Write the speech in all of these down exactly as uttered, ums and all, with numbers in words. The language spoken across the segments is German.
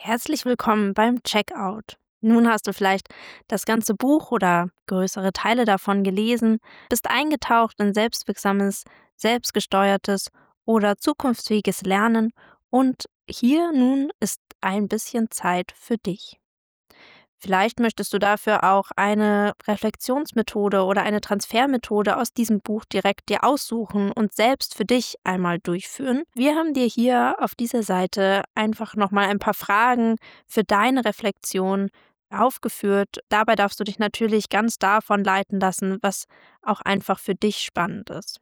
Herzlich willkommen beim Checkout. Nun hast du vielleicht das ganze Buch oder größere Teile davon gelesen, bist eingetaucht in selbstwirksames, selbstgesteuertes oder zukunftsfähiges Lernen und hier nun ist ein bisschen Zeit für dich. Vielleicht möchtest du dafür auch eine Reflexionsmethode oder eine Transfermethode aus diesem Buch direkt dir aussuchen und selbst für dich einmal durchführen. Wir haben dir hier auf dieser Seite einfach nochmal ein paar Fragen für deine Reflexion aufgeführt. Dabei darfst du dich natürlich ganz davon leiten lassen, was auch einfach für dich spannend ist.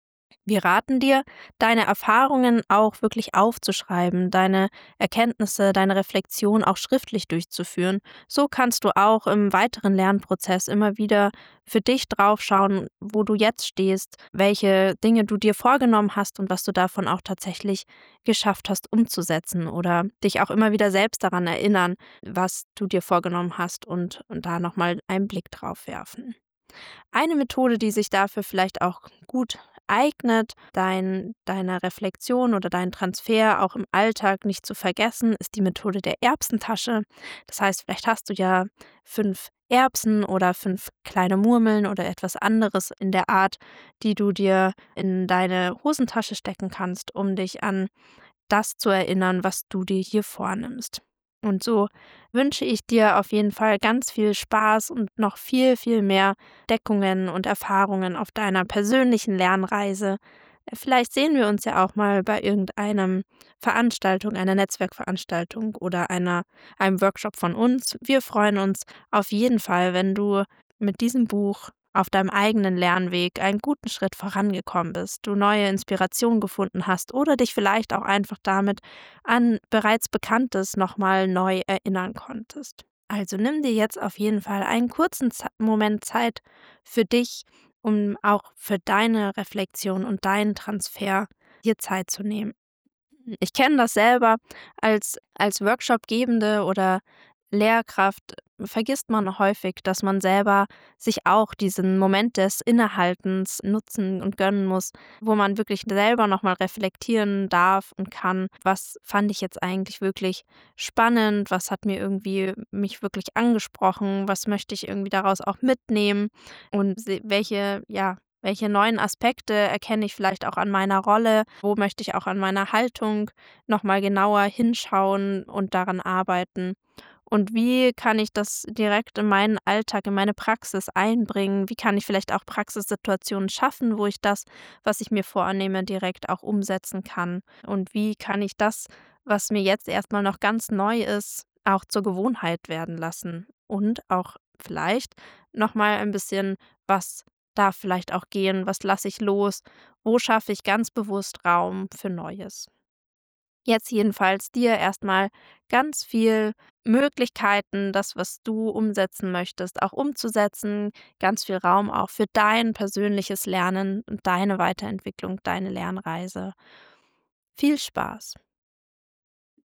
Wir raten dir, deine Erfahrungen auch wirklich aufzuschreiben, deine Erkenntnisse, deine Reflexion auch schriftlich durchzuführen. So kannst du auch im weiteren Lernprozess immer wieder für dich draufschauen, wo du jetzt stehst, welche Dinge du dir vorgenommen hast und was du davon auch tatsächlich geschafft hast umzusetzen oder dich auch immer wieder selbst daran erinnern, was du dir vorgenommen hast und, und da nochmal einen Blick drauf werfen. Eine Methode, die sich dafür vielleicht auch gut eignet, dein deine Reflexion oder deinen Transfer auch im Alltag nicht zu vergessen, ist die Methode der Erbsentasche. Das heißt, vielleicht hast du ja fünf Erbsen oder fünf kleine Murmeln oder etwas anderes in der Art, die du dir in deine Hosentasche stecken kannst, um dich an das zu erinnern, was du dir hier vornimmst. Und so wünsche ich dir auf jeden Fall ganz viel Spaß und noch viel, viel mehr Deckungen und Erfahrungen auf deiner persönlichen Lernreise. Äh, Vielleicht sehen wir uns ja auch mal bei irgendeinem Veranstaltung, einer Netzwerkveranstaltung oder einer, einem Workshop von uns. Wir freuen uns auf jeden Fall, wenn du mit diesem Buch auf deinem eigenen Lernweg einen guten Schritt vorangekommen bist, du neue Inspiration gefunden hast oder dich vielleicht auch einfach damit an bereits Bekanntes nochmal neu erinnern konntest. Also nimm dir jetzt auf jeden Fall einen kurzen Ze- Moment Zeit für dich, um auch für deine Reflexion und deinen Transfer hier Zeit zu nehmen. Ich kenne das selber als als Workshopgebende oder Lehrkraft vergisst man häufig, dass man selber sich auch diesen Moment des Innehaltens nutzen und gönnen muss, wo man wirklich selber noch mal reflektieren darf und kann: „Was fand ich jetzt eigentlich wirklich spannend? Was hat mir irgendwie mich wirklich angesprochen? Was möchte ich irgendwie daraus auch mitnehmen? Und se welche ja, welche neuen Aspekte erkenne ich vielleicht auch an meiner Rolle? Wo möchte ich auch an meiner Haltung noch mal genauer hinschauen und daran arbeiten? Und wie kann ich das direkt in meinen Alltag, in meine Praxis einbringen? Wie kann ich vielleicht auch Praxissituationen schaffen, wo ich das, was ich mir vornehme, direkt auch umsetzen kann? Und wie kann ich das, was mir jetzt erstmal noch ganz neu ist, auch zur Gewohnheit werden lassen? Und auch vielleicht noch mal ein bisschen, was darf vielleicht auch gehen? Was lasse ich los? Wo schaffe ich ganz bewusst Raum für Neues? Jetzt jedenfalls dir erstmal ganz viel Möglichkeiten, das, was du umsetzen möchtest, auch umzusetzen, ganz viel Raum auch für dein persönliches Lernen und deine Weiterentwicklung, deine Lernreise. Viel Spaß.